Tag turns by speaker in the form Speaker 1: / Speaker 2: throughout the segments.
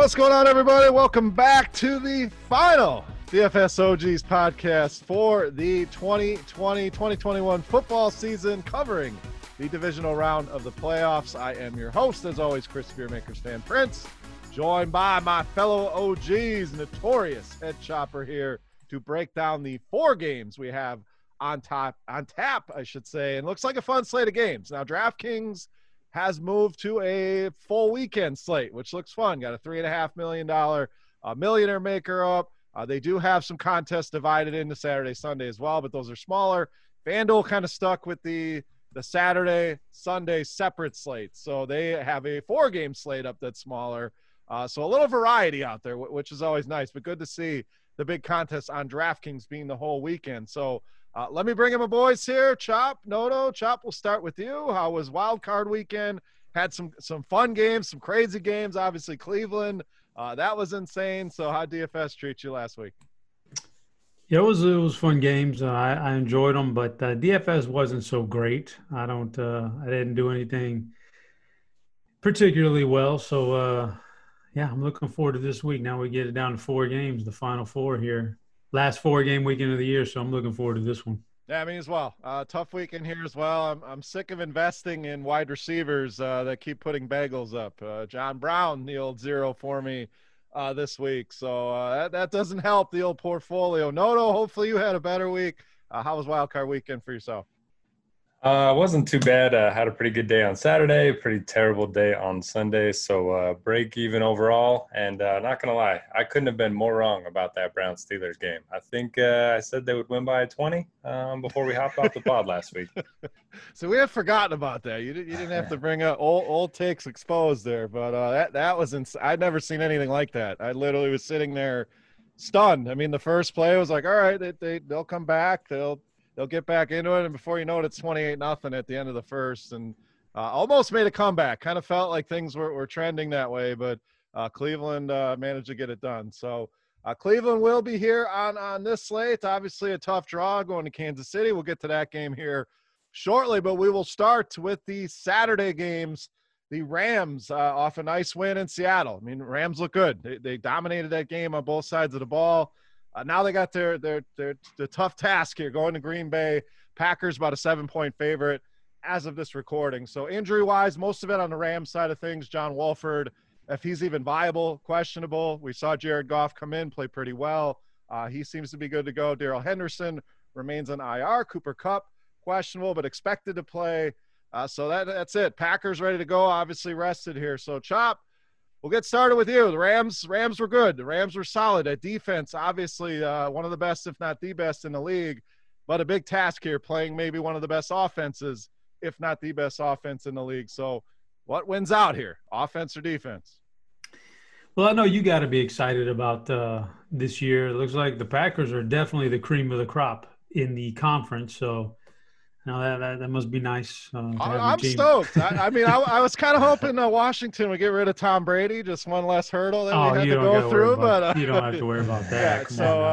Speaker 1: What's going on, everybody? Welcome back to the final DFS OGs podcast for the 2020-2021 football season, covering the divisional round of the playoffs. I am your host, as always, Chris Beermakers Fan Prince, joined by my fellow OGs, Notorious Head Chopper, here to break down the 4 games we have on tap, I should say. And looks like a fun slate of games. Now, DraftKings has moved to a full weekend slate, which looks fun. Got a $3.5 million millionaire maker up. They do have some contests divided into Saturday, Sunday as well, but those are smaller. FanDuel kind of stuck with the Saturday, Sunday separate slates. So they have a 4-game slate up that's smaller. So a little variety out there, which is always nice, but good to see the big contest on DraftKings being the whole weekend. So let me bring in my boys here. Chop, Noto. Chop, we'll start with you. How was Wild Card Weekend? Had some fun games, some crazy games. Obviously, Cleveland. That was insane. So how'd DFS treat you last week?
Speaker 2: Yeah, it was fun games. I enjoyed them, but DFS wasn't so great. I didn't do anything particularly well. So, yeah, I'm looking forward to this week. Now we get it down to 4 games, the final 4 here. Last 4-game weekend of the year, so I'm looking forward to this one.
Speaker 1: Yeah, me as well. Tough weekend here as well. I'm sick of investing in wide receivers that keep putting bagels up. John Brown, the old 0 for me this week. So that doesn't help the old portfolio. Noto, hopefully you had a better week. How was Wild Card Weekend for yourself?
Speaker 3: It wasn't too bad. Had a pretty good day on Saturday, pretty terrible day on Sunday. So break even overall. And not going to lie, I couldn't have been more wrong about that Browns-Steelers game. I think I said they would win by 20 before we hopped off the pod last week.
Speaker 1: So we had forgotten about that. You didn't have to bring up old takes exposed there. But that was I'd never seen anything like that. I literally was sitting there stunned. I mean, the first play was like, all right, they'll come back. They'll get back into it, and before you know it, it's 28-0 at the end of the first, and almost made a comeback. Kind of felt like things were trending that way, but Cleveland managed to get it done. So Cleveland will be here on this slate. Obviously a tough draw going to Kansas City. We'll get to that game here shortly, but we will start with the Saturday games. The Rams off a nice win in Seattle. I mean, Rams look good. They dominated that game on both sides of the ball. Now they got their tough task here, going to Green Bay. Packers about a 7-point favorite as of this recording. So injury-wise, most of it on the Rams side of things. John Wolford, if he's even viable, questionable. We saw Jared Goff come in, play pretty well. He seems to be good to go. Darrell Henderson remains on IR. Cooper Kupp, questionable, but expected to play. So that's it. Packers ready to go, obviously rested here. So, Chop, we'll get started with you. The Rams were good. The Rams were solid. At defense, obviously one of the best, if not the best in the league, but a big task here, playing maybe one of the best offenses, if not the best offense in the league. So what wins out here, offense or defense?
Speaker 2: Well, I know you got to be excited about this year. It looks like the Packers are definitely the cream of the crop in the conference. So now that must be nice.
Speaker 1: I'm stoked. I mean, I was kind of hoping Washington would get rid of Tom Brady, just one less hurdle that we had to go through. But
Speaker 2: you don't have to worry about that.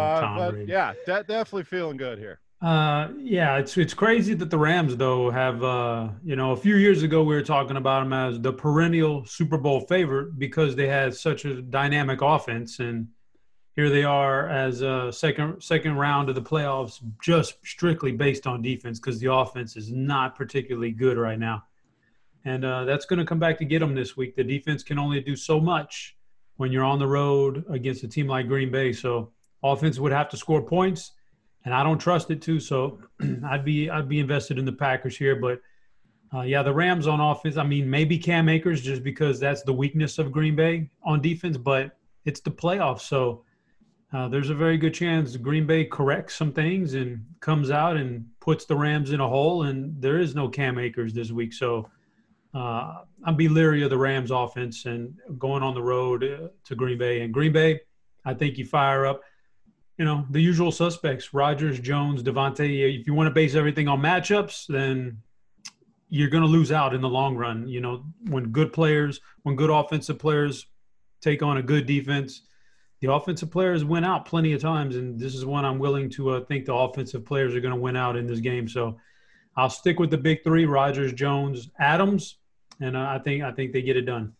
Speaker 1: Definitely feeling good here.
Speaker 2: Yeah, it's crazy that the Rams, though, have a few years ago we were talking about them as the perennial Super Bowl favorite because they had such a dynamic offense, and here they are as a second round of the playoffs, just strictly based on defense because the offense is not particularly good right now. And that's going to come back to get them this week. The defense can only do so much when you're on the road against a team like Green Bay. So offense would have to score points, and I don't trust it to. So I'd be invested in the Packers here. But, the Rams on offense, I mean, maybe Cam Akers just because that's the weakness of Green Bay on defense, but it's the playoffs. So there's a very good chance Green Bay corrects some things and comes out and puts the Rams in a hole, and there is no Cam Akers this week. So I'd be leery of the Rams offense and going on the road to Green Bay. And Green Bay, I think you fire up, the usual suspects, Rodgers, Jones, Devontae. If you want to base everything on matchups, then you're going to lose out in the long run. When good offensive players take on a good defense, the offensive players win out plenty of times, and this is one I'm willing to think the offensive players are going to win out in this game. So I'll stick with the big three, Rodgers, Jones, Adams, and I think they get it done.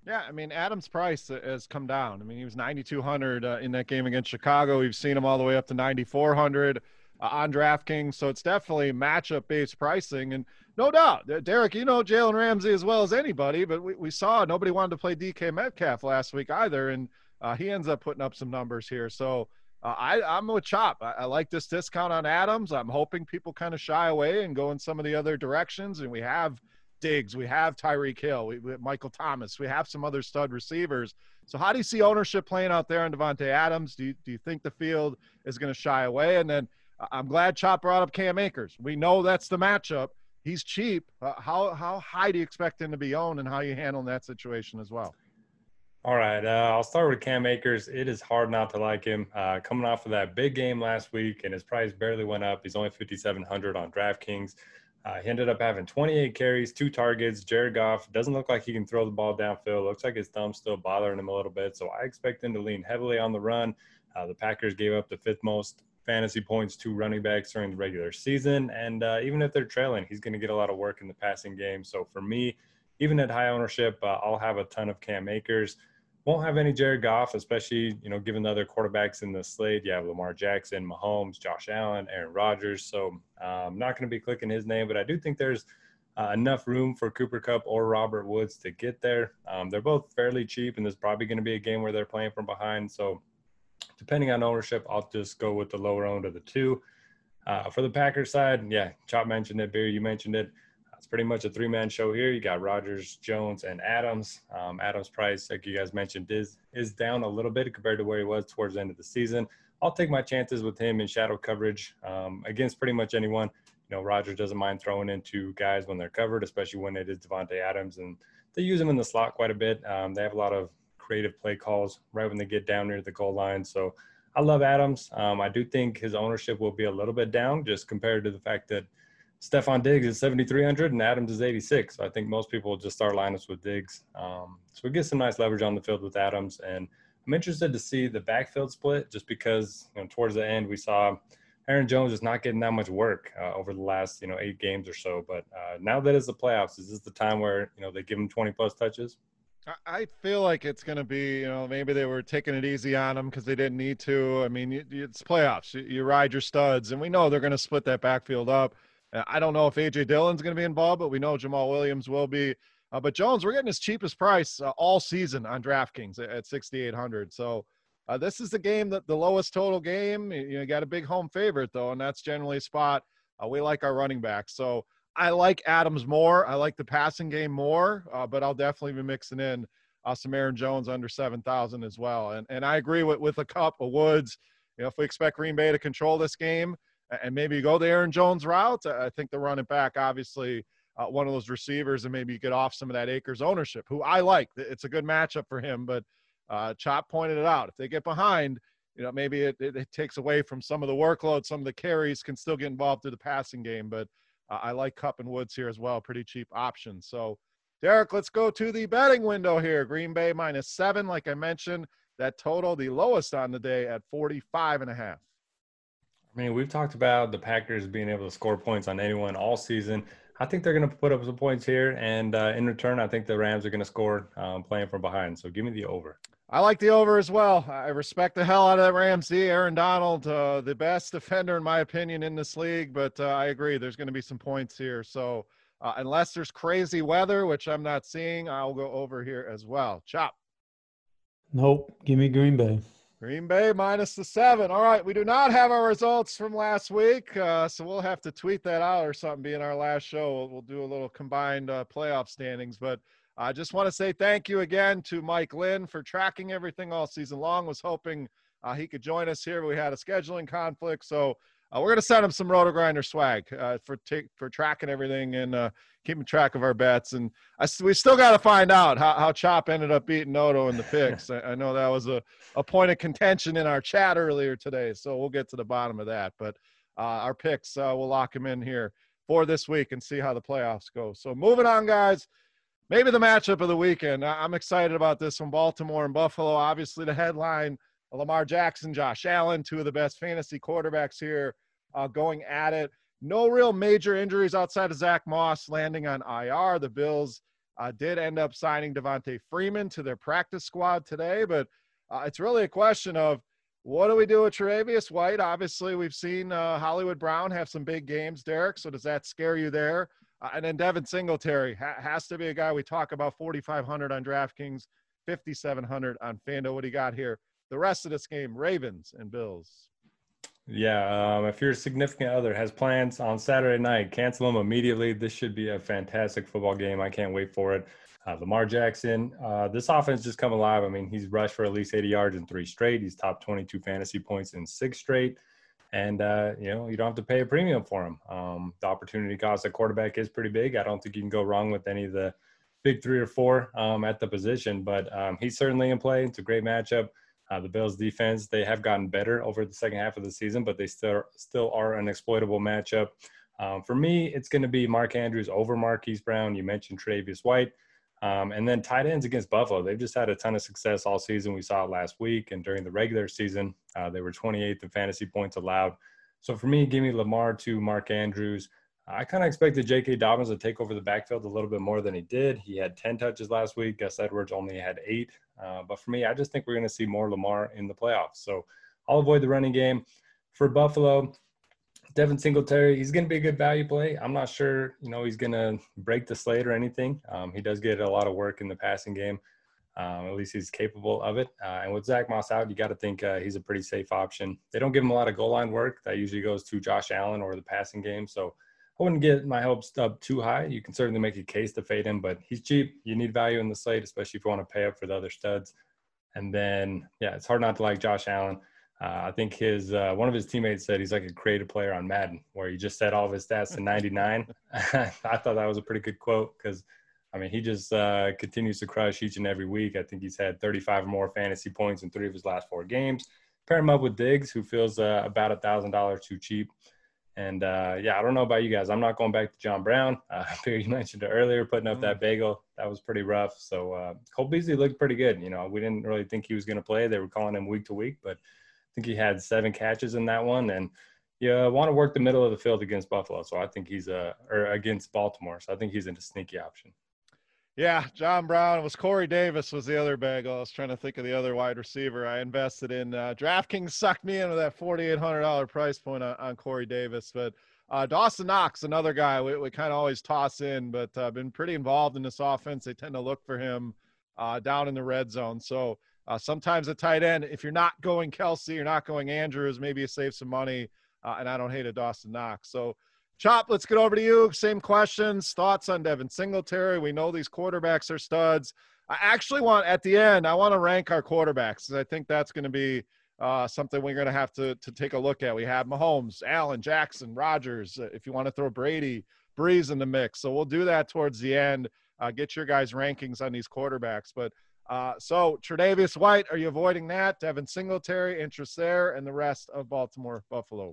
Speaker 1: Yeah, I mean, Adams' price has come down. I mean, he was 9,200 in that game against Chicago. We've seen him all the way up to 9,400 on DraftKings. So it's definitely matchup-based pricing. And no doubt, Derek, you know Jalen Ramsey as well as anybody, but we saw nobody wanted to play DK Metcalf last week either, and he ends up putting up some numbers here. So I'm with Chop. I like this discount on Adams. I'm hoping people kind of shy away and go in some of the other directions, and we have Diggs, we have Tyreek Hill, we have Michael Thomas, we have some other stud receivers. So how do you see ownership playing out there on Devontae Adams? Do you think the field is going to shy away? And then I'm glad Chop brought up Cam Akers. We know that's the matchup. He's cheap. How high do you expect him to be owned, and how you handle that situation as well?
Speaker 3: All right, I'll start with Cam Akers. It is hard not to like him. Coming off of that big game last week, and his price barely went up. He's only 5,700 on DraftKings. He ended up having 28 carries, 2 targets. Jared Goff doesn't look like he can throw the ball downfield. Looks like his thumb's still bothering him a little bit. So I expect him to lean heavily on the run. The Packers gave up the 5th most fantasy points to running backs during the regular season. And even if they're trailing, he's going to get a lot of work in the passing game. So for me, even at high ownership, I'll have a ton of Cam Akers. Won't have any Jared Goff, especially, given the other quarterbacks in the slate. You have Lamar Jackson, Mahomes, Josh Allen, Aaron Rodgers. So I'm not going to be clicking his name, but I do think there's enough room for Cooper Kupp or Robert Woods to get there. They're both fairly cheap, and there's probably going to be a game where they're playing from behind. So depending on ownership, I'll just go with the lower end of the two. For the Packers side, yeah, Chop mentioned it, Beer, you mentioned it. It's pretty much a 3-man show here. You got Rodgers, Jones, and Adams. Adams' price, like you guys mentioned, is down a little bit compared to where he was towards the end of the season. I'll take my chances with him in shadow coverage against pretty much anyone. Rodgers doesn't mind throwing into guys when they're covered, especially when it is Devontae Adams, and they use him in the slot quite a bit. They have a lot of creative play calls right when they get down near the goal line. So I love Adams. I do think his ownership will be a little bit down just compared to the fact that Stephon Diggs is 7,300 and Adams is 86. So I think most people will just start lineups with Diggs. So we get some nice leverage on the field with Adams. And I'm interested to see the backfield split just because, towards the end we saw Aaron Jones is not getting that much work over the last, 8 games or so. But now that it's the playoffs, is this the time where, they give him 20-plus touches?
Speaker 1: I feel like it's going to be, maybe they were taking it easy on him because they didn't need to. I mean, it's playoffs. You ride your studs, and we know they're going to split that backfield up. I don't know if A.J. Dillon's going to be involved, but we know Jamal Williams will be. But Jones, we're getting his cheapest price all season on DraftKings at 6,800. So this is the game, that the lowest total game. You got a big home favorite, though, and that's generally a spot. We like our running backs. So I like Adams more. I like the passing game more, but I'll definitely be mixing in some Aaron Jones under 7,000 as well. And I agree with a Kupp, a Woods. If we expect Green Bay to control this game, and maybe go the Aaron Jones route, I think the running back, obviously, one of those receivers, and maybe you get off some of that Akers ownership, who I like. It's a good matchup for him, but Chop pointed it out. If they get behind, maybe it takes away from some of the workload. Some of the carries can still get involved through the passing game, but I like Kupp and Woods here as well. Pretty cheap options. So, Derek, let's go to the betting window here. Green Bay -7, like I mentioned. That total, the lowest on the day at 45.5.
Speaker 3: I mean, we've talked about the Packers being able to score points on anyone all season. I think they're going to put up some points here, and in return, I think the Rams are going to score playing from behind. So give me the over.
Speaker 1: I like the over as well. I respect the hell out of that Ramsey. Aaron Donald, the best defender, in my opinion, in this league, but I agree there's going to be some points here. So unless there's crazy weather, which I'm not seeing, I'll go over here as well. Chop.
Speaker 2: Nope. Give me Green Bay.
Speaker 1: Green Bay -7. All right, we do not have our results from last week, so we'll have to tweet that out or something. Being our last show, we'll do a little combined playoff standings. But I just want to say thank you again to Mike Lynn for tracking everything all season long. Was hoping he could join us here, but we had a scheduling conflict. So we're going to send him some Roto Grinder swag for tracking everything and keeping track of our bets. And we still got to find out how Chop ended up beating Noto in the picks. I know that was a point of contention in our chat earlier today, so we'll get to the bottom of that. But our picks, we'll lock them in here for this week and see how the playoffs go. So moving on, guys, maybe the matchup of the weekend. I'm excited about this one. Baltimore and Buffalo, obviously the headline. Lamar Jackson, Josh Allen, 2 of the best fantasy quarterbacks here going at it. No real major injuries outside of Zach Moss landing on IR. The Bills did end up signing Devontae Freeman to their practice squad today, but it's really a question of what do we do with Tre'Davious White? Obviously, we've seen Hollywood Brown have some big games, Derek, so does that scare you there? And then Devin Singletary has to be a guy we talk about, 4,500 on DraftKings, 5,700 on FanDuel. What do you got here? The rest of this game, Ravens and Bills.
Speaker 3: Yeah, if your significant other has plans on Saturday night, cancel them immediately. This should be a fantastic football game. I can't wait for it. Lamar Jackson, this offense just come alive. I mean, he's rushed for at least 80 yards in 3 straight. He's top 22 fantasy points in 6 straight. And, you don't have to pay a premium for him. The opportunity cost at quarterback is pretty big. I don't think you can go wrong with any of the big 3 or 4 at the position. But he's certainly in play. It's a great matchup. The Bills defense, they have gotten better over the second half of the season, but they still are an exploitable matchup. For me, it's going to be Mark Andrews over Marquise Brown. You mentioned Tre'Davious White. And then tight ends against Buffalo. They've just had a ton of success all season. We saw it last week. And during the regular season, they were 28th in fantasy points allowed. So for me, give me Lamar to Mark Andrews. I kind of expected J.K. Dobbins to take over the backfield a little bit more than he did. He had 10 touches last week. Gus Edwards only had 8. But for me, I just think we're going to see more Lamar in the playoffs. So I'll avoid the running game. For Buffalo, Devin Singletary, he's going to be a good value play. I'm not sure, he's going to break the slate or anything. He does get a lot of work in the passing game. At least he's capable of it. And with Zach Moss out, you got to think he's a pretty safe option. They don't give him a lot of goal line work. That usually goes to Josh Allen or the passing game. So I wouldn't get my hopes up too high. You can certainly make a case to fade him, but he's cheap. You need value in the slate, especially if you want to pay up for the other studs. And then, it's hard not to like Josh Allen. I think his one of his teammates said he's like a creative player on Madden, where he just set all of his stats to 99. I thought that was a pretty good quote because, he just continues to crush each and every week. I think he's had 35 or more fantasy points in 3 of his last 4 games. Pair him up with Diggs, who feels about $1,000 too cheap. And, I don't know about you guys. I'm not going back to John Brown. You mentioned it earlier, putting up that bagel. That was pretty rough. So Cole Beasley looked pretty good. We didn't really think he was going to play. They were calling him week to week, but I think he had 7 catches in that one. And you want to work the middle of the field against Buffalo. So I think he's or against Baltimore. So I think he's a sneaky option.
Speaker 1: Yeah, John Brown. It was Corey Davis was the other bagel. I was trying to think of the other wide receiver I invested in. DraftKings sucked me into that $4,800 price point on Corey Davis. But Dawson Knox, another guy we kind of always toss in, but been pretty involved in this offense. They tend to look for him down in the red zone. So sometimes a tight end, if you're not going Kelsey, you're not going Andrews, maybe you save some money, and I don't hate a Dawson Knox. So, Chop, let's get over to you. Same questions, thoughts on Devin Singletary. We know these quarterbacks are studs. I actually want, at the end, I want to rank our quarterbacks. I think that's going to be something we're going to have to take a look at. We have Mahomes, Allen, Jackson, Rodgers. If you want to throw Brady, Breeze in the mix. So we'll do that towards the end. Get your guys' rankings on these quarterbacks. But so Tre'Davious White, are you avoiding that? Devin Singletary, interest there, and the rest of Baltimore, Buffalo.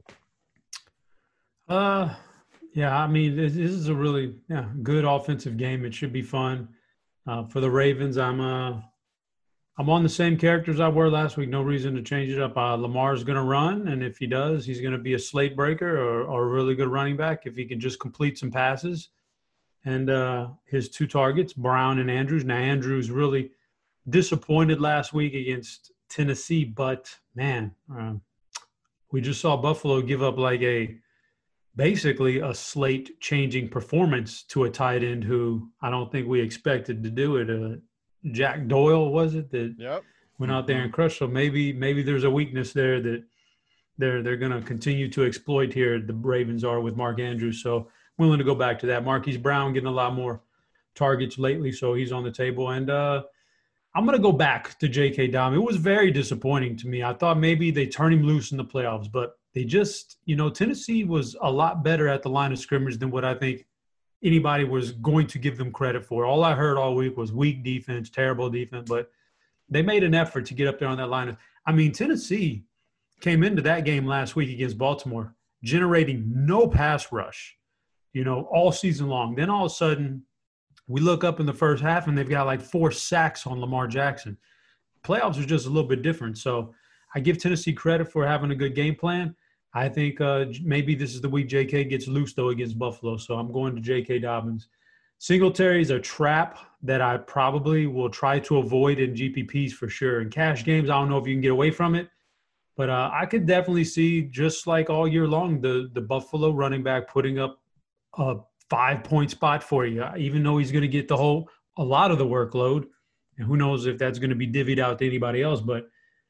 Speaker 2: Yeah, this is a really good offensive game. It should be fun. For the Ravens, I'm on the same characters I were last week. No reason to change it up. Lamar's going to run, and if he does, he's going to be a slate breaker or a really good running back if he can just complete some passes. And his 2 targets, Brown and Andrews. Now, Andrews really disappointed last week against Tennessee, but, man, we just saw Buffalo give up basically a slate-changing performance to a tight end who I don't think we expected to do it. Jack Doyle, was it, that went out there and crushed? So maybe there's a weakness there that they're going to continue to exploit here. The Ravens are with Mark Andrews. So willing to go back to that. Marquise Brown getting a lot more targets lately, so he's on the table. And I'm going to go back to J.K. Dobbins. It was very disappointing to me. I thought maybe they turn him loose in the playoffs, but they just, Tennessee was a lot better at the line of scrimmage than what I think anybody was going to give them credit for. All I heard all week was weak defense, terrible defense, but they made an effort to get up there on that line. Tennessee came into that game last week against Baltimore generating no pass rush, all season long. Then all of a sudden we look up in the first half and they've got 4 sacks on Lamar Jackson. Playoffs are just a little bit different. So I give Tennessee credit for having a good game plan. I think maybe this is the week J.K. gets loose, though, against Buffalo. So I'm going to J.K. Dobbins. Singletary's a trap that I probably will try to avoid in GPPs for sure. In cash games, I don't know if you can get away from it, but I could definitely see, just like all year long, the Buffalo running back putting up a 5-point spot for you, even though he's going to get a lot of the workload. And who knows if that's going to be divvied out to anybody else. But,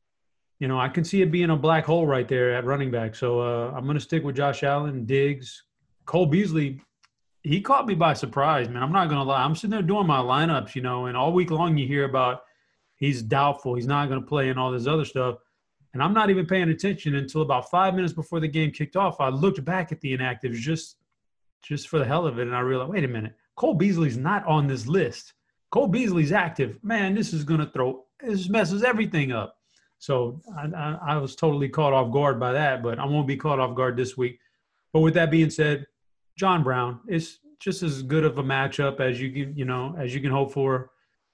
Speaker 2: I can see it being a black hole right there at running back. So I'm going to stick with Josh Allen, Diggs. Cole Beasley, he caught me by surprise, man. I'm not going to lie. I'm sitting there doing my lineups, and all week long you hear about he's doubtful, he's not going to play and all this other stuff. And I'm not even paying attention until about 5 minutes before the game kicked off. I looked back at the inactives just for the hell of it, and I realized, wait a minute, Cole Beasley's not on this list. Cole Beasley's active. Man, this messes everything up. So I was totally caught off guard by that, but I won't be caught off guard this week. But with that being said, John Brown is just as good of a matchup as you can hope for.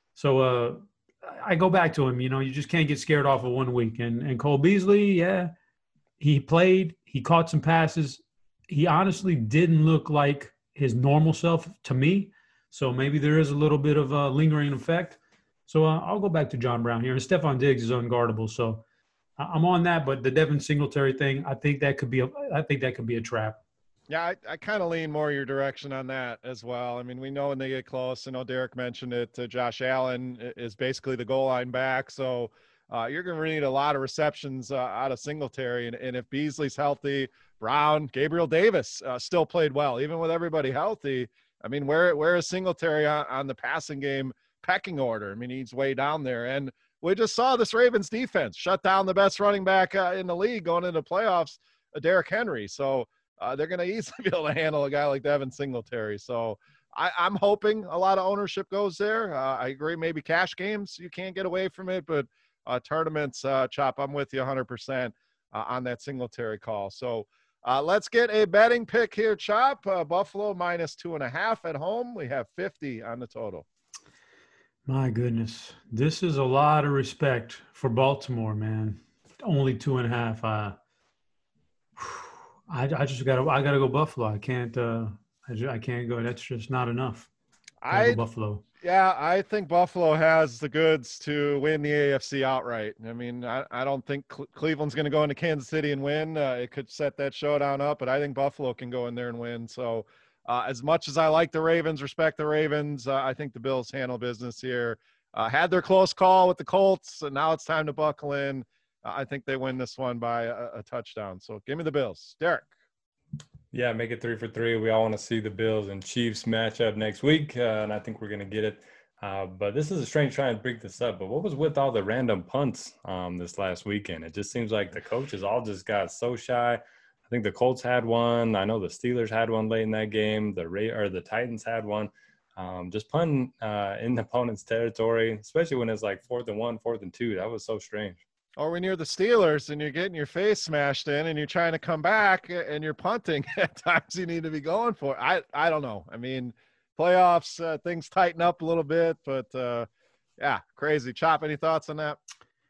Speaker 2: So I go back to him. You just can't get scared off of 1 week. And Cole Beasley, yeah, he played. He caught some passes. He honestly didn't look like his normal self to me. So maybe there is a little bit of a lingering effect. So I'll go back to John Brown here. And Stephon Diggs is unguardable. So I'm on that. But the Devin Singletary thing, I think that could be a trap.
Speaker 1: Yeah, I kind of lean more your direction on that as well. I mean, we know when they get close, I know Derek mentioned it, Josh Allen is basically the goal line back. So you're going to need a lot of receptions out of Singletary. And if Beasley's healthy, Brown, Gabriel Davis still played well, even with everybody healthy. I mean, where is Singletary on the passing game pecking order? I mean, he's way down there. And we just saw this Ravens defense shut down the best running back in the league going into playoffs, Derrick Henry. So they're going to easily be able to handle a guy like Devin Singletary. So I'm hoping a lot of ownership goes there. I agree. Maybe cash games, you can't get away from it, but tournaments, Chop, I'm with you 100% on that Singletary call. So let's get a betting pick here, Chop. Buffalo -2.5 at home. We have 50 on the total.
Speaker 2: My goodness. This is a lot of respect for Baltimore, man. Only 2.5. I gotta go Buffalo. I can't go. That's just not enough. Go Buffalo.
Speaker 1: Yeah, I think Buffalo has the goods to win the AFC outright. I mean, I don't think Cleveland's going to go into Kansas City and win. It could set that showdown up, but I think Buffalo can go in there and win. So as much as I like the Ravens, respect the Ravens, I think the Bills handle business here. Had their close call with the Colts, and now it's time to buckle in. I think they win this one by a touchdown. So give me the Bills. Derek.
Speaker 3: Yeah, make it 3 for 3. We all want to see the Bills and Chiefs matchup next week, and I think we're going to get it. But this is a strange trying to break this up. But what was with all the random punts this last weekend? It just seems like the coaches all just got so shy. I think the Colts had one. I know the Steelers had one late in that game. The Titans had one. Just punting in the opponent's territory, especially when it's like 4th and 1, 4th and 2. That was so strange.
Speaker 1: Or when you're the Steelers and you're getting your face smashed in and you're trying to come back and you're punting, at times you need to be going for it. I don't know. I mean, playoffs, things tighten up a little bit, but yeah, crazy. Chop, any thoughts on that?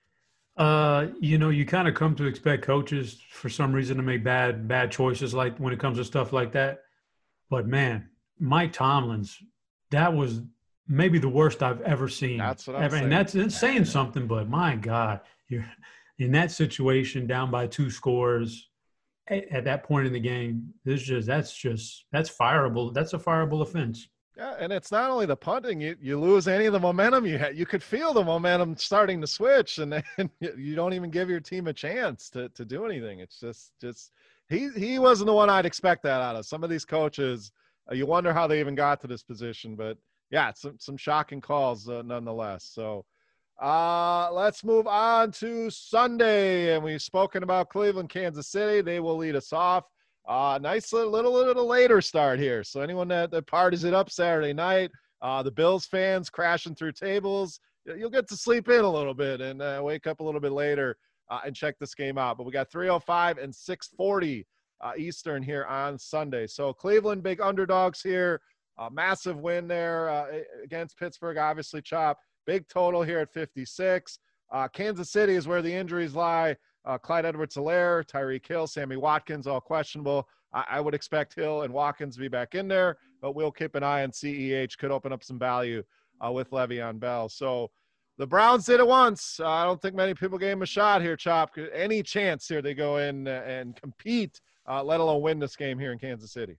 Speaker 2: You kind of come to expect coaches for some reason to make bad choices like when it comes to stuff like that. But man, Mike Tomlin's, that was maybe the worst I've ever seen.
Speaker 1: That's what I'm saying.
Speaker 2: And that's saying something, but my God, you're in that situation down by 2 scores at that point in the game. That's fireable. That's a fireable offense.
Speaker 1: Yeah, and it's not only the punting. You lose any of the momentum you had. You could feel the momentum starting to switch, and then you don't even give your team a chance to do anything. It's just he wasn't the one I'd expect that out of. Some of these coaches, you wonder how they even got to this position. But, yeah, some shocking calls nonetheless. So let's move on to Sunday, and we've spoken about Cleveland, Kansas City. They will lead us off. Nice little later start here. So anyone that parties it up Saturday night, the Bills fans crashing through tables, you'll get to sleep in a little bit and wake up a little bit later and check this game out. But we got 3:05 and 6:40 Eastern here on Sunday. So Cleveland, big underdogs here. Massive win there against Pittsburgh, obviously, Chop. Big total here at 56. Kansas City is where the injuries lie. Clyde Edwards-Helaire, Tyreek Hill, Sammy Watkins, all questionable. I would expect Hill and Watkins to be back in there, but we'll keep an eye on CEH. Could open up some value with Le'Veon Bell. So the Browns did it once. I don't think many people gave him a shot here, Chop. Any chance here they go in and compete, let alone win this game here in Kansas City?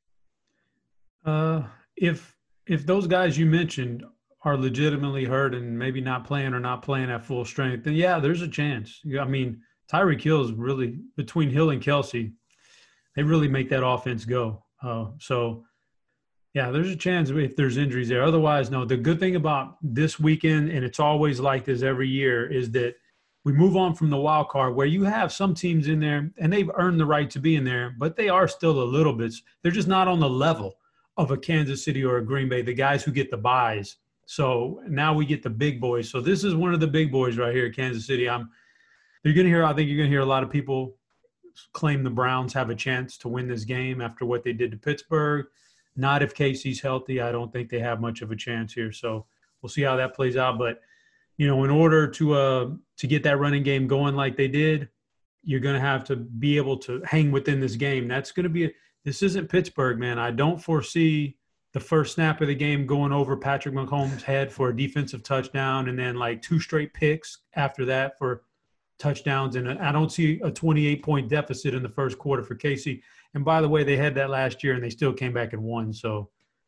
Speaker 2: If those guys you mentioned are legitimately hurt and maybe not playing at full strength, then yeah, there's a chance. I mean, Tyreek Hill is really, between Hill and Kelsey, they really make that offense go. So yeah, there's a chance if there's injuries there. Otherwise, no. The good thing about this weekend, and it's always like this every year, is that we move on from the wild card where you have some teams in there and they've earned the right to be in there, but they are still a little bit – they're just not on the level of a Kansas City or a Green Bay, the guys who get the buys. So now we get the big boys. So this is one of the big boys right here, Kansas City. I think you're going to hear a lot of people claim the Browns have a chance to win this game after what they did to Pittsburgh. Not if Casey's healthy. I don't think they have much of a chance here. So we'll see how that plays out. But, in order to get that running game going like they did, you're going to have to be able to hang within this game. That's going to be this isn't Pittsburgh, man. I don't foresee the first snap of the game going over Patrick Mahomes' head for a defensive touchdown and then like 2 straight picks after that for touchdowns. And I don't see a 28-point deficit in the first quarter for Casey. And by the way, they had that last year and they still came back and won. So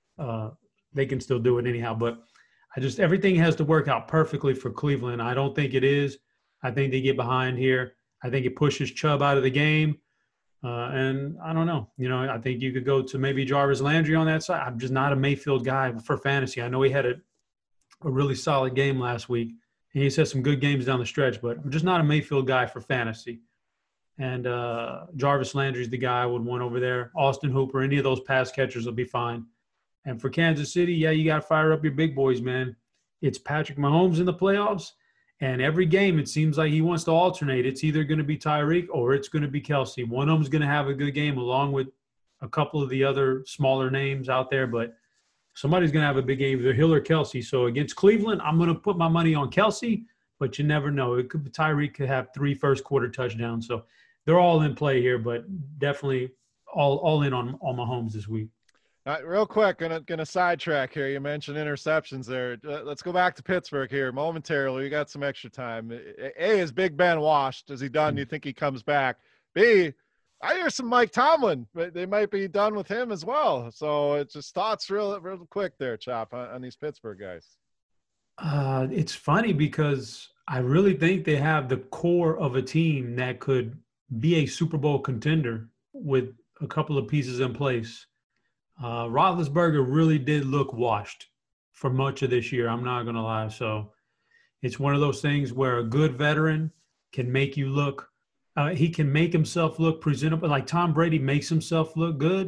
Speaker 2: they can still do it anyhow. But everything has to work out perfectly for Cleveland. I don't think it is. I think they get behind here. I think it pushes Chubb out of the game. And I don't know. I think you could go to maybe Jarvis Landry on that side. I'm just not a Mayfield guy for fantasy. I know he had a really solid game last week, and he's had some good games down the stretch, but I'm just not a Mayfield guy for fantasy. And Jarvis Landry's the guy I would want over there. Austin Hooper, any of those pass catchers will be fine. And for Kansas City, yeah, you got to fire up your big boys, man. It's Patrick Mahomes in the playoffs, and every game it seems like he wants to alternate. It's either going to be Tyreek or it's going to be Kelsey. One of them's going to have a good game along with a couple of the other smaller names out there, but somebody's going to have a big game, either Hill or Kelsey. So against Cleveland, I'm going to put my money on Kelsey, but you never know. Tyreek could have 3 first-quarter touchdowns. So they're all in play here, but definitely all in on Mahomes this week.
Speaker 1: Real quick, gonna sidetrack here. You mentioned interceptions there. Let's go back to Pittsburgh here momentarily. We got some extra time. A, is Big Ben washed? Is he done? You think he comes back? B, I hear some Mike Tomlin, but they might be done with him as well. So it's just thoughts real quick there, Chop, on these Pittsburgh guys.
Speaker 2: It's funny because I really think they have the core of a team that could be a Super Bowl contender with a couple of pieces in place. Roethlisberger really did look washed for much of this year. I'm not going to lie. So it's one of those things where a good veteran can make you look he can make himself look presentable. Like Tom Brady makes himself look good.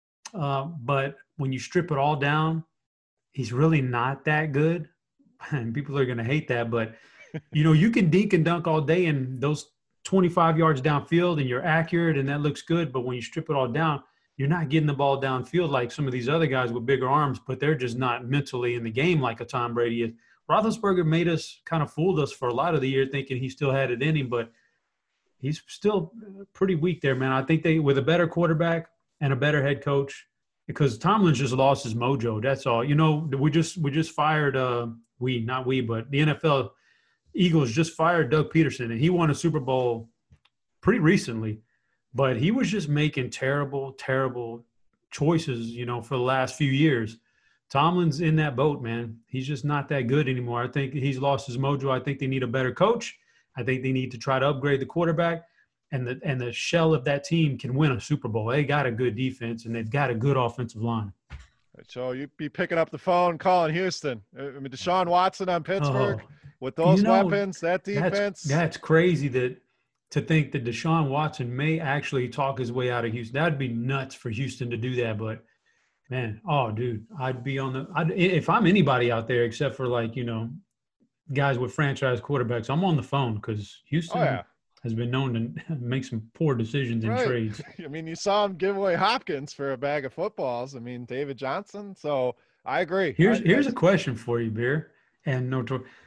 Speaker 2: But when you strip it all down, he's really not that good. And people are going to hate that. But, you can dink and dunk all day and those 25 yards downfield and you're accurate and that looks good. But when you strip it all down, you're not getting the ball downfield like some of these other guys with bigger arms, but they're just not mentally in the game like a Tom Brady is. Roethlisberger fooled us for a lot of the year thinking he still had it in him, but he's still pretty weak there, man. I think with a better quarterback and a better head coach, because Tomlin's just lost his mojo. That's all. We just fired but the NFL Eagles just fired Doug Peterson, and he won a Super Bowl pretty recently. But he was just making terrible, terrible choices, for the last few years. Tomlin's in that boat, man. He's just not that good anymore. I think he's lost his mojo. I think they need a better coach. I think they need to try to upgrade the quarterback. And the shell of that team can win a Super Bowl. They got a good defense, and they've got a good offensive line.
Speaker 1: So you'd be picking up the phone, calling Houston. Deshaun Watson on Pittsburgh with those weapons, that defense.
Speaker 2: That's crazy to think that Deshaun Watson may actually talk his way out of Houston. That'd be nuts for Houston to do that. But, man, dude, I'd be if I'm anybody out there except for, guys with franchise quarterbacks, I'm on the phone because Houston has been known to make some poor decisions in trades.
Speaker 1: You saw him give away Hopkins for a bag of footballs. David Johnson. So I agree.
Speaker 2: Here's a question for you, Beer, and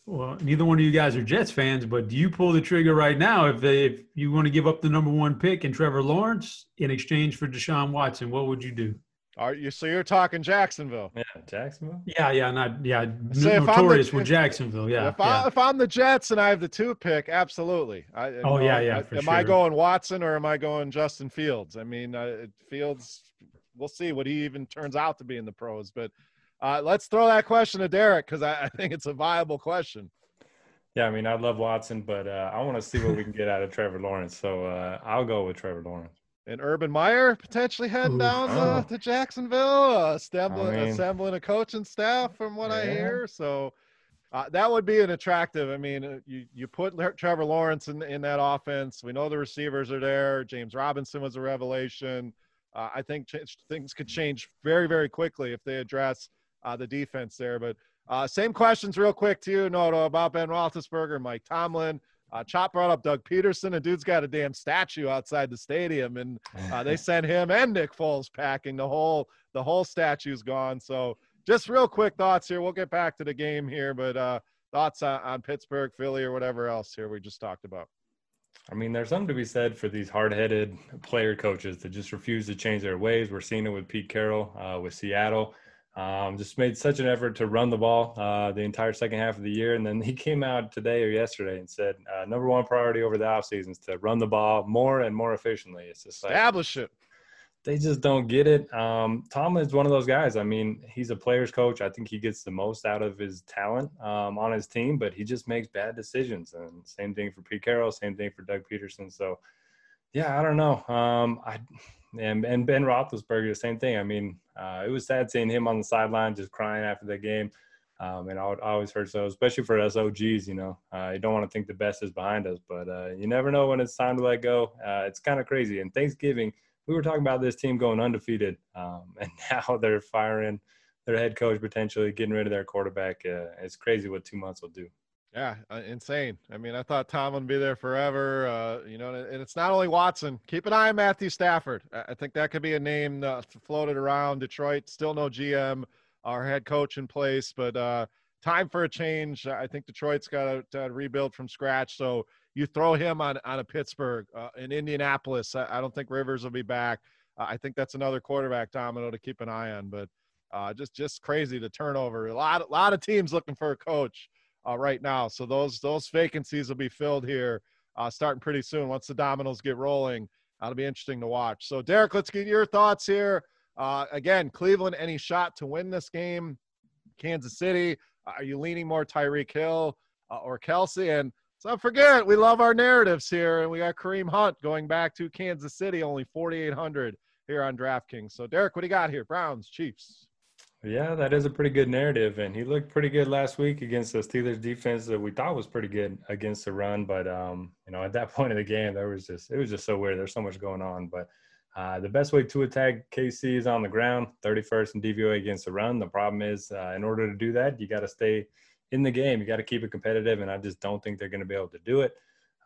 Speaker 2: Well, neither one of you guys are Jets fans, but do you pull the trigger right now if you want to give up the number one pick and Trevor Lawrence in exchange for Deshaun Watson? What would you do?
Speaker 1: Are you? So you're talking Jacksonville?
Speaker 3: Yeah, Jacksonville.
Speaker 1: Say if I'm
Speaker 2: notorious with Jacksonville. Yeah,
Speaker 1: if I'm the Jets and I have the 2 pick, absolutely.
Speaker 2: For
Speaker 1: Am
Speaker 2: sure.
Speaker 1: I going Watson or am I going Justin Fields? I mean, Fields. We'll see what he even turns out to be in the pros. But let's throw that question to Derek because I think it's a viable question.
Speaker 3: Yeah, I mean, I love Watson, but I want to see what we can get out of Trevor Lawrence. So I'll go with Trevor Lawrence.
Speaker 1: And Urban Meyer potentially heading down to Jacksonville, assembling a coaching staff from what I hear. So that would be an attractive. I mean, you put Trevor Lawrence in that offense. We know the receivers are there. James Robinson was a revelation. I think things could change very, very quickly if they address the defense there. But same questions real quick to you, Noto, about Ben Roethlisberger, Mike Tomlin. Chop brought up Doug Peterson. A dude's got a damn statue outside the stadium, and they sent him and Nick Foles packing. The whole statue's gone. So just real quick thoughts here. We'll get back to the game here, but thoughts on Pittsburgh, Philly, or whatever else here we just talked about.
Speaker 3: I mean, there's something to be said for these hard-headed player coaches that just refuse to change their ways. We're seeing it with Pete Carroll with Seattle. Just made such an effort to run the ball the entire second half of the year. And then he came out today or yesterday and said, number one priority over the offseason is to run the ball more and more efficiently. It's just like,
Speaker 1: establish it.
Speaker 3: They just don't get it. Tomlin is one of those guys. I mean, he's a player's coach. I think he gets the most out of his talent on his team, but he just makes bad decisions. And same thing for Pete Carroll, same thing for Doug Peterson. So, yeah, I don't know. And Ben Roethlisberger, the same thing. I mean, it was sad seeing him on the sideline just crying after the game. And I always heard so, especially for us OGs, you know. You don't want to think the best is behind us, but you never know when it's time to let go. It's kind of crazy. And Thanksgiving, we were talking about this team going undefeated, and now they're firing their head coach, potentially getting rid of their quarterback. It's crazy what 2 months will do.
Speaker 1: Yeah, insane. I mean, I thought Tomlin would be there forever, you know, and it's not only Watson. Keep an eye on Matthew Stafford. I think that could be a name floated around. Detroit, still no GM, our head coach in place, but time for a change. I think Detroit's got to rebuild from scratch. So you throw him on a Pittsburgh, in Indianapolis. I don't think Rivers will be back. I think that's another quarterback domino to keep an eye on, but just crazy to turnover. A lot of teams looking for a coach right now. So those vacancies will be filled here starting pretty soon. Once the dominoes get rolling, that'll be interesting to watch. So Derek, let's get your thoughts here. Again, Cleveland, any shot to win this game? Kansas City, are you leaning more Tyreek Hill or Kelsey? And so don't forget, we love our narratives here, and we got Kareem Hunt going back to Kansas City, only 4,800 here on DraftKings. So Derek, what do you got here? Browns, Chiefs.
Speaker 3: Yeah, that is a pretty good narrative, and he looked pretty good last week against the Steelers defense that we thought was pretty good against the run. But you know, at that point of the game, it was just so weird. There's so much going on. But the best way to attack KC is on the ground, 31st in DVOA against the run. The problem is, in order to do that, you got to stay in the game. You got to keep it competitive, and I just don't think they're going to be able to do it.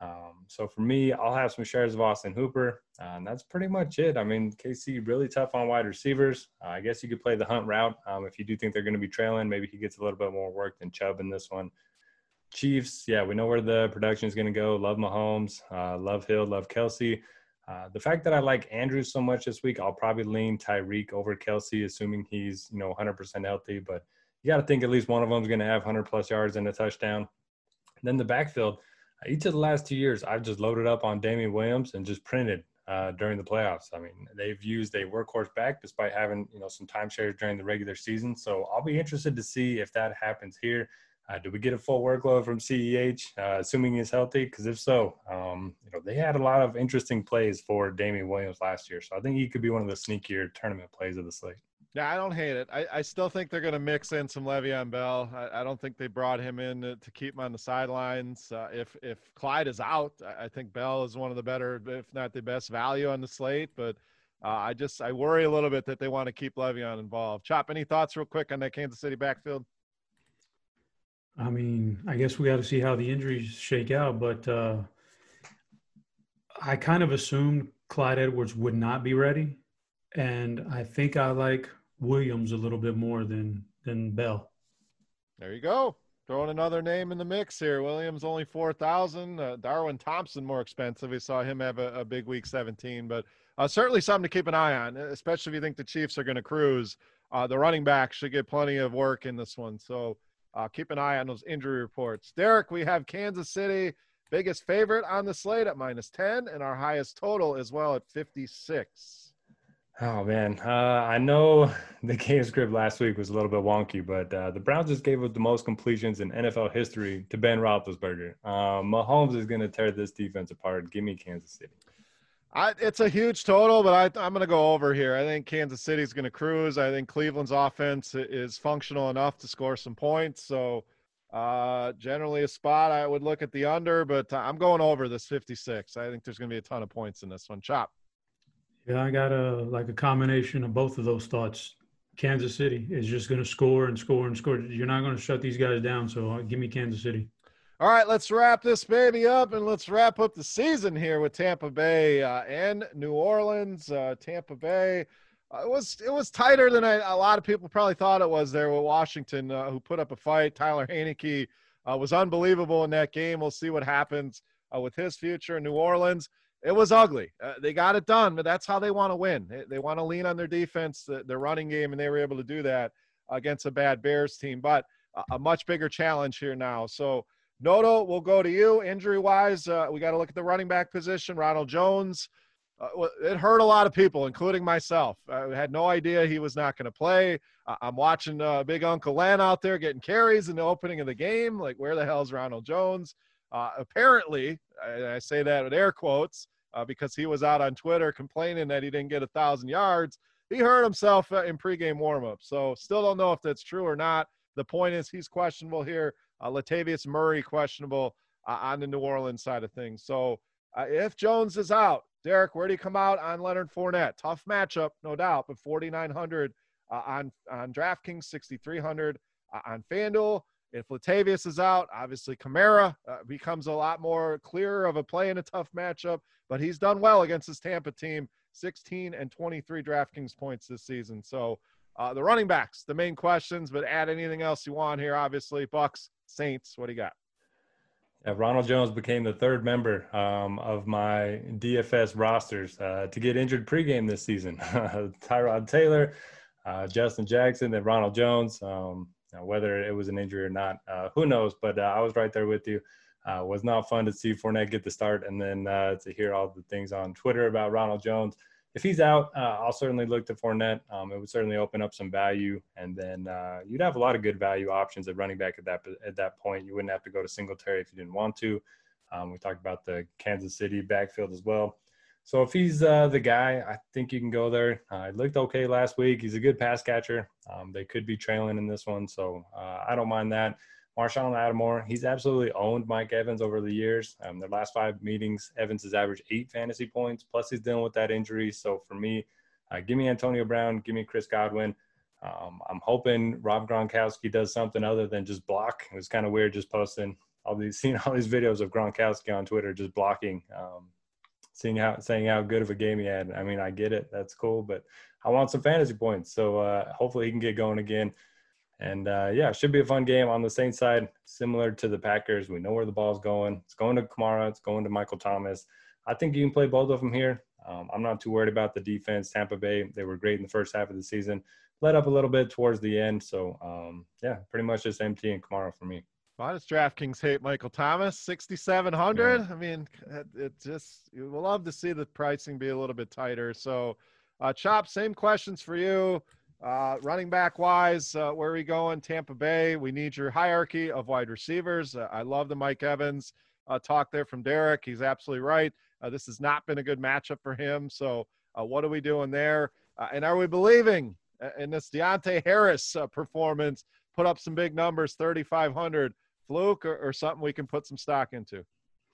Speaker 3: So for me, I'll have some shares of Austin Hooper, and that's pretty much it. I mean, KC really tough on wide receivers. I guess you could play the Hunt route if you do think they're going to be trailing. Maybe he gets a little bit more work than Chubb in this one. Chiefs, yeah, we know where the production is going to go. Love Mahomes, love Hill, love Kelsey. The fact that I like Andrews so much this week, I'll probably lean Tyreek over Kelsey, assuming he's 100% healthy. But you got to think at least one of them is going to have 100-plus yards and a touchdown. And then the backfield. Each of the last 2 years, I've just loaded up on Damian Williams and just printed during the playoffs. I mean, they've used a workhorse back despite having, some timeshares during the regular season. So I'll be interested to see if that happens here. Do we get a full workload from CEH, assuming he's healthy? Because if so, they had a lot of interesting plays for Damian Williams last year. So I think he could be one of the sneakier tournament plays of the slate.
Speaker 1: Yeah, I don't hate it. I still think they're going to mix in some Le'Veon Bell. I don't think they brought him in to keep him on the sidelines. If Clyde is out, I think Bell is one of the better, if not the best value on the slate. But I worry a little bit that they want to keep Le'Veon involved. Chop, any thoughts real quick on that Kansas City backfield?
Speaker 2: I mean, I guess we got to see how the injuries shake out, but I kind of assumed Clyde Edwards would not be ready, and I think I like Williams a little bit more than Bell.
Speaker 1: There you go. Throwing another name in the mix here. Williams only 4,000. Darwin Thompson more expensive. We saw him have a big week 17, but certainly something to keep an eye on, especially if you think the Chiefs are going to cruise. The running back should get plenty of work in this one. So keep an eye on those injury reports. Derek, we have Kansas City, biggest favorite on the slate at -10, and our highest total as well at 56.
Speaker 3: Oh, man. I know the game script last week was a little bit wonky, but the Browns just gave up the most completions in NFL history to Ben Roethlisberger. Mahomes is going to tear this defense apart. Give me Kansas City.
Speaker 1: It's a huge total, but I'm going to go over here. I think Kansas City is going to cruise. I think Cleveland's offense is functional enough to score some points. So generally a spot I would look at the under, but I'm going over this 56. I think there's going to be a ton of points in this one. Chop.
Speaker 2: Yeah, I got a combination of both of those thoughts. Kansas City is just going to score and score and score. You're not going to shut these guys down, so give me Kansas City.
Speaker 1: All right, let's wrap this baby up, and let's wrap up the season here with Tampa Bay and New Orleans. Tampa Bay, it was tighter than a lot of people probably thought it was there with Washington, who put up a fight. Tyler Heineke was unbelievable in that game. We'll see what happens with his future in New Orleans. It was ugly. They got it done, but that's how they want to win. They want to lean on their defense, their running game, and they were able to do that against a bad Bears team. But a much bigger challenge here now. So, Noto, we'll go to you. Injury-wise, we got to look at the running back position. Ronald Jones, it hurt a lot of people, including myself. I had no idea he was not going to play. I'm watching Big Uncle Len out there getting carries in the opening of the game. Like, where the hell is Ronald Jones? Apparently, I say that with air quotes, because he was out on Twitter complaining that he didn't get 1,000 yards. He hurt himself in pregame warmup. So still don't know if that's true or not. The point is he's questionable here. Latavius Murray questionable on the New Orleans side of things. So if Jones is out, Derek, where do you come out on Leonard Fournette? Tough matchup, no doubt, but 4,900 on DraftKings, 6,300 on FanDuel. If Latavius is out, obviously Kamara becomes a lot more clearer of a play in a tough matchup, but he's done well against this Tampa team, 16 and 23 DraftKings points this season. So the running backs, the main questions, but add anything else you want here, obviously. Bucks, Saints, what do you got?
Speaker 3: Yeah, Ronald Jones became the third member of my DFS rosters to get injured pregame this season. Tyrod Taylor, Justin Jackson, then Ronald Jones. Now, whether it was an injury or not, who knows? But I was right there with you. Was not fun to see Fournette get the start and then to hear all the things on Twitter about Ronald Jones. If he's out, I'll certainly look to Fournette. It would certainly open up some value, and then you'd have a lot of good value options at running back at that point. You wouldn't have to go to Singletary if you didn't want to. We talked about the Kansas City backfield as well. So if he's the guy, I think you can go there. It looked okay last week. He's a good pass catcher. They could be trailing in this one, so I don't mind that. Marshawn Lattimore, he's absolutely owned Mike Evans over the years. Their last 5 meetings, Evans has averaged 8 fantasy points, plus he's dealing with that injury. So for me, give me Antonio Brown, give me Chris Godwin. I'm hoping Rob Gronkowski does something other than just block. It was kind of weird just posting seeing all these videos of Gronkowski on Twitter just blocking, saying how good of a game he had. I mean, I get it. That's cool, but I want some fantasy points. So hopefully he can get going again. And, yeah, it should be a fun game on the Saints side, similar to the Packers. We know where the ball's going. It's going to Kamara. It's going to Michael Thomas. I think you can play both of them here. I'm not too worried about the defense. Tampa Bay, they were great in the first half of the season. Let up a little bit towards the end. So, yeah, pretty much just MT and Kamara for me.
Speaker 1: Why does DraftKings hate Michael Thomas? 6,700.
Speaker 3: Yeah.
Speaker 1: I mean, we'll love to see the pricing be a little bit tighter. So, Chop, same questions for you. Running back wise, where are we going? Tampa Bay. We need your hierarchy of wide receivers. I love the Mike Evans talk there from Derek. He's absolutely right. This has not been a good matchup for him. So, what are we doing there? And are we believing in this Deontay Harris performance? Put up some big numbers, 3,500. Fluke or something we can put some stock into?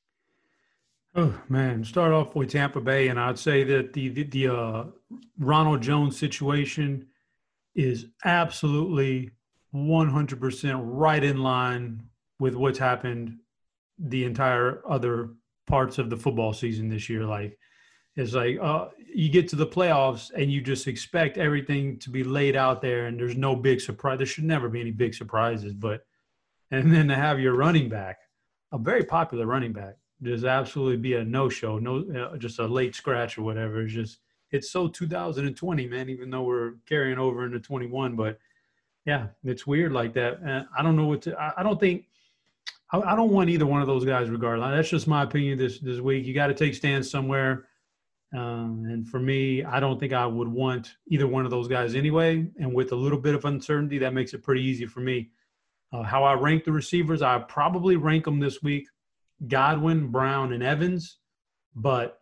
Speaker 2: Oh, man. Start off with Tampa Bay, and I'd say that the Ronald Jones situation is absolutely 100% right in line with what's happened the entire other parts of the football season this year. Like, it's like you get to the playoffs and you just expect everything to be laid out there, and there's no big surprise. There should never be any big surprises, but and then to have your running back, a very popular running back, just absolutely be a no-show, just a late scratch or whatever. It's so 2020, man. Even though we're carrying over into 21, but yeah, it's weird like that. And I don't know what to. I don't think. I don't want either one of those guys, regardless. That's just my opinion this week. You got to take stands somewhere. And for me, I don't think I would want either one of those guys anyway. And with a little bit of uncertainty, that makes it pretty easy for me. How I rank the receivers, I probably rank them this week: Godwin, Brown, and Evans. But,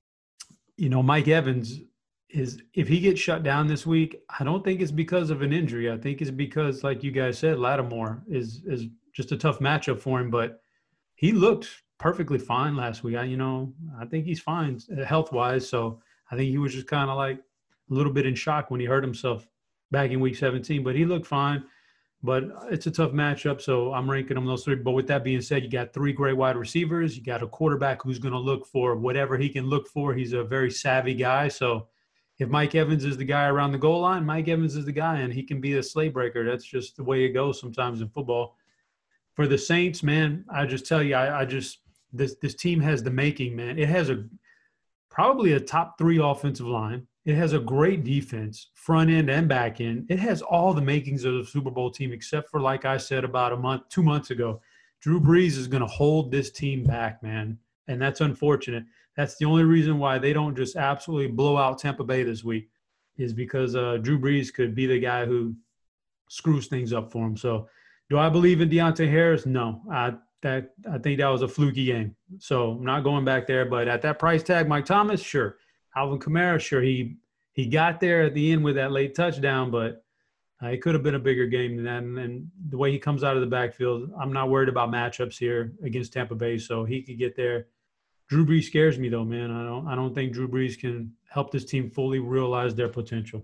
Speaker 2: Mike Evans if he gets shut down this week, I don't think it's because of an injury. I think it's because, like you guys said, Lattimore is just a tough matchup for him. But he looked perfectly fine last week. I think he's fine health-wise. So I think he was just kind of like a little bit in shock when he hurt himself back in week 17. But he looked fine. But it's a tough matchup, so I'm ranking them those three. But with that being said, you got three great wide receivers. You got a quarterback who's going to look for whatever he can look for. He's a very savvy guy. So if Mike Evans is the guy around the goal line, Mike Evans is the guy, and he can be a slate breaker. That's just the way it goes sometimes in football. For the Saints, man, I just tell you, this team has the making, man. It has probably a top 3 offensive line. It has a great defense, front end and back end. It has all the makings of a Super Bowl team, except for, like I said about 2 months ago, Drew Brees is going to hold this team back, man. And that's unfortunate. That's the only reason why they don't just absolutely blow out Tampa Bay this week, is because Drew Brees could be the guy who screws things up for him. So do I believe in Deontay Harris? No. I think that was a fluky game. So I'm not going back there. But at that price tag, Mike Thomas, sure. Alvin Kamara, sure, he got there at the end with that late touchdown, but it could have been a bigger game than that. And the way he comes out of the backfield, I'm not worried about matchups here against Tampa Bay, so he could get there. Drew Brees scares me, though, man. I don't think Drew Brees can help this team fully realize their potential.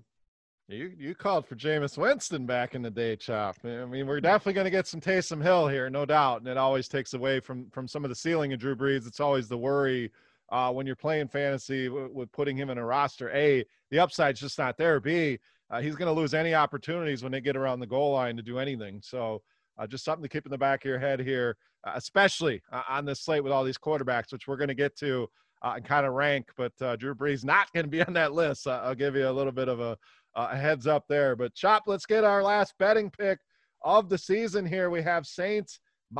Speaker 1: You called for Jameis Winston back in the day, Chop. I mean, we're definitely going to get some Taysom Hill here, no doubt, and it always takes away from some of the ceiling of Drew Brees. It's always the worry when you're playing fantasy with putting him in a roster. A, the upside's just not there. B, he's going to lose any opportunities when they get around the goal line to do anything. So just something to keep in the back of your head here, especially on this slate with all these quarterbacks, which we're going to get to and kind of rank. But Drew Brees not going to be on that list. I'll give you a little bit of a heads up there. But, Chop, let's get our last betting pick of the season here. We have Saints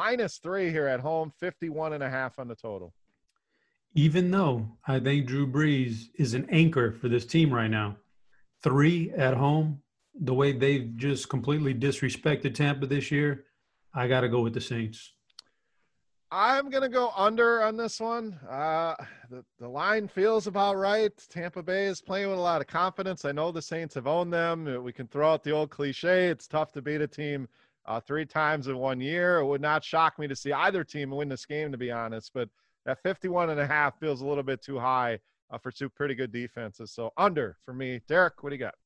Speaker 1: -3 here at home, 51.5 on the total.
Speaker 2: Even though I think Drew Brees is an anchor for this team right now, 3 at home, the way they've just completely disrespected Tampa this year, I got to go with the Saints.
Speaker 1: I'm going to go under on this one. The line feels about right. Tampa Bay is playing with a lot of confidence. I know the Saints have owned them. We can throw out the old cliche. It's tough to beat a team 3 times in 1 year. It would not shock me to see either team win this game, to be honest. But that 51.5 feels a little bit too high for 2 pretty good defenses. So under for me. Derek, what do you got?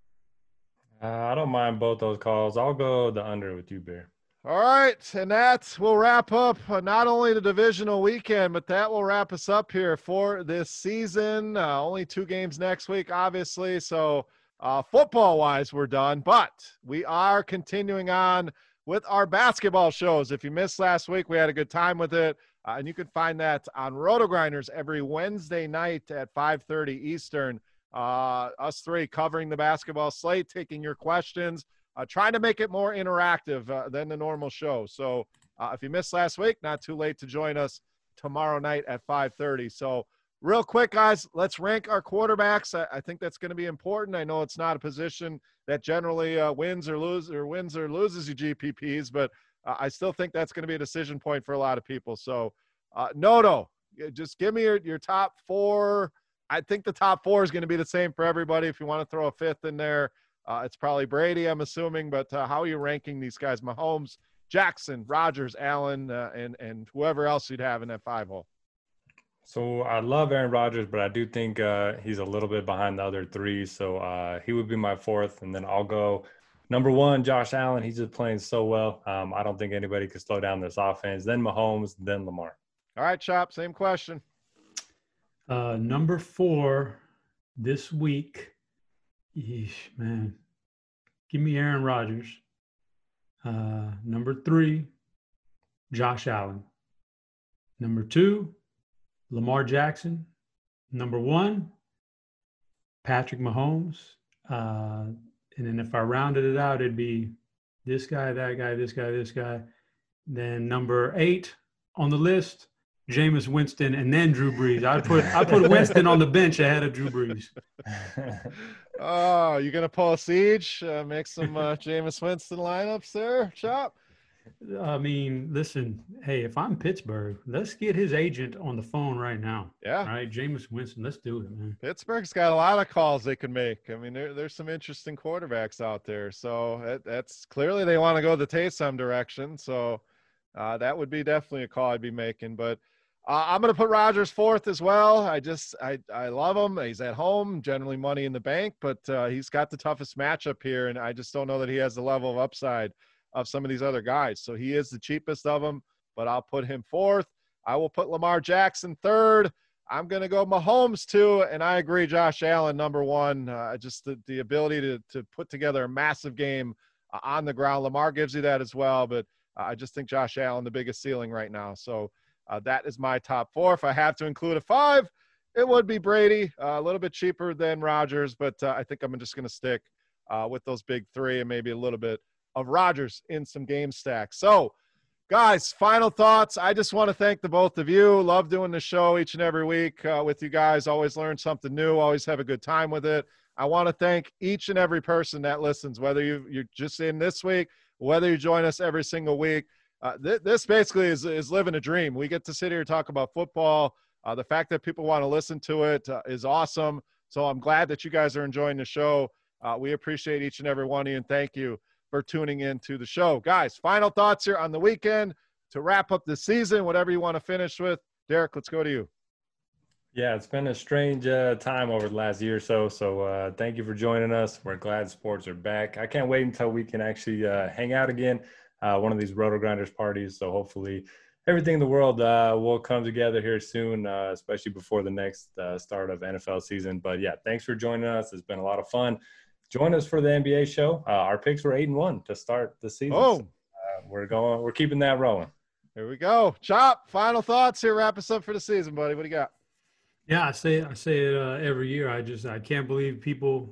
Speaker 3: I don't mind both those calls. I'll go the under with you, Bear.
Speaker 1: All right, and that will wrap up not only the divisional weekend, but that will wrap us up here for this season. Only 2 games next week, obviously. So football-wise, we're done. But we are continuing on with our basketball shows. If you missed last week, we had a good time with it. And you can find that on RotoGrinders every Wednesday night at 5:30 Eastern. Us 3 covering the basketball slate, taking your questions, trying to make it more interactive than the normal show. So if you missed last week, not too late to join us tomorrow night at 5:30. So real quick, guys, let's rank our quarterbacks. I think that's going to be important. I know it's not a position that generally wins or loses you GPPs, but I still think that's going to be a decision point for a lot of people. So Noto, just give me your top 4. I think the top 4 is going to be the same for everybody. If you want to throw a 5th in there, it's probably Brady, I'm assuming. But how are you ranking these guys? Mahomes, Jackson, Rodgers, Allen, and whoever else you'd have in that 5-hole.
Speaker 3: So I love Aaron Rodgers, but I do think he's a little bit behind the other 3. So he would be my 4th. And then I'll go number 1, Josh Allen. He's just playing so well. I don't think anybody could slow down this offense. Then Mahomes, then Lamar.
Speaker 1: All right, Chop, same question.
Speaker 2: Number 4 this week. Yeesh, man. Give me Aaron Rodgers. Number 3, Josh Allen. Number 2, Lamar Jackson. Number 1, Patrick Mahomes. And then if I rounded it out, it'd be this guy, that guy, this guy, this guy. Then number 8 on the list, Jameis Winston, and then Drew Brees. I put Winston on the bench ahead of Drew Brees.
Speaker 1: Oh, you gonna pull a siege? Make some Jameis Winston lineups there, Chop?
Speaker 2: I mean, listen, hey, if I'm Pittsburgh, let's get his agent on the phone right now.
Speaker 1: Yeah.
Speaker 2: All right, Jameis Winston, let's do it, man.
Speaker 1: Pittsburgh's got a lot of calls they can make. I mean, there's some interesting quarterbacks out there. So that's clearly they want to go the Taysom direction. So that would be definitely a call I'd be making. But I'm going to put Rodgers 4th as well. I love him. He's at home, generally money in the bank, but he's got the toughest matchup here. And I just don't know that he has the level of upside of some of these other guys. So he is the cheapest of them, but I'll put him 4th. I will put Lamar Jackson 3rd. I'm going to go Mahomes 2, and I agree, Josh Allen number 1. Just the ability to put together a massive game on the ground. Lamar gives you that as well, but I just think Josh Allen the biggest ceiling right now. So that is my top 4. If I have to include a 5, it would be Brady, a little bit cheaper than Rodgers, but I think I'm just going to stick with those big 3 and maybe a little bit of Rodgers in some game stacks. So, guys, final thoughts. I just want to thank the both of you. Love doing the show each and every week with you guys. Always learn something new. Always have a good time with it. I want to thank each and every person that listens, whether you're just in this week, whether you join us every single week. This basically is living a dream. We get to sit here and talk about football. The fact that people want to listen to it is awesome. So I'm glad that you guys are enjoying the show. We appreciate each and every one of you, and thank you for tuning in to the show. Guys, final thoughts here on the weekend to wrap up the season, whatever you want to finish with. Derek, let's go to you.
Speaker 3: Yeah, it's been a strange time over the last year or so. So thank you for joining us. We're glad sports are back. I can't wait until we can actually hang out again, one of these Roto Grinders parties. So hopefully everything in the world will come together here soon, especially before the next start of NFL season. But yeah, thanks for joining us. It's been a lot of fun. Join us for the NBA show. Our picks were 8-1 to start the season.
Speaker 1: Oh,
Speaker 3: so, we're keeping that rolling.
Speaker 1: Here we go. Chop, final thoughts here. Wrap us up for the season, buddy. What do you got?
Speaker 2: Yeah, I say it every year. I can't believe people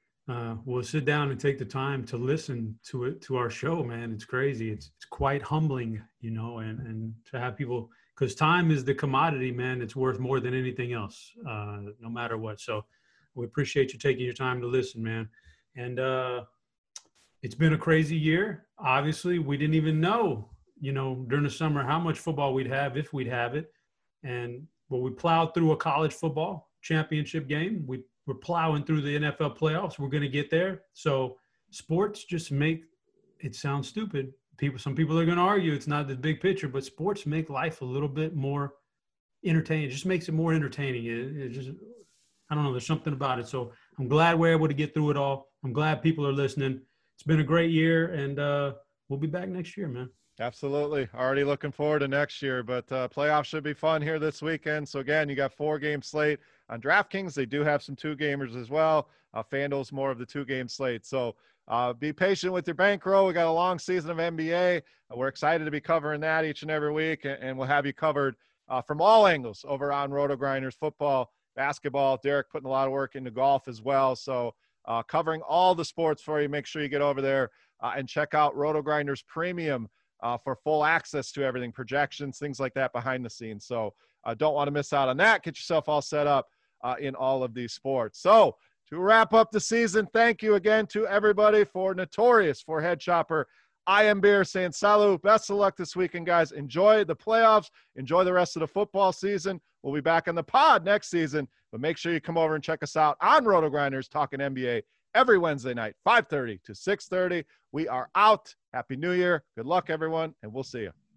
Speaker 2: will sit down and take the time to listen to our show, man. It's crazy. It's quite humbling, and to have people, because time is the commodity, man. It's worth more than anything else, no matter what. So we appreciate you taking your time to listen, man. And it's been a crazy year. Obviously, we didn't even know, during the summer how much football we'd have, if we'd have it. But we plowed through a college football championship game. We're plowing through the NFL playoffs. We're going to get there. So sports just make it sound stupid. Some people are going to argue it's not the big picture, but sports make life a little bit more entertaining. It just makes it more entertaining. It just, I don't know, there's something about it. So I'm glad we're able to get through it all. I'm glad people are listening. It's been a great year, and we'll be back next year, man.
Speaker 1: Absolutely. Already looking forward to next year, but playoffs should be fun here this weekend. So again, you got 4-game slate on DraftKings. They do have some 2-gamers as well. FanDuel's more of the 2-game slate. So be patient with your bankroll. We got a long season of NBA. We're excited to be covering that each and every week, and we'll have you covered from all angles over on Roto Grinders, football, basketball. Derek putting a lot of work into golf as well. So covering all the sports for you. Make sure you get over there and check out Roto Grinders Premium for full access to everything, projections, things like that behind the scenes. So don't want to miss out on that. Get yourself all set up in all of these sports. So to wrap up the season, thank you again to everybody for Notorious for Head Chopper. I am Beer saying salut. Best of luck this weekend, guys. Enjoy the playoffs. Enjoy the rest of the football season. We'll be back on the pod next season, but make sure you come over and check us out on Roto Grinders talking NBA every Wednesday night, 5:30 to 6:30. We are out. Happy New Year. Good luck, everyone, and we'll see you.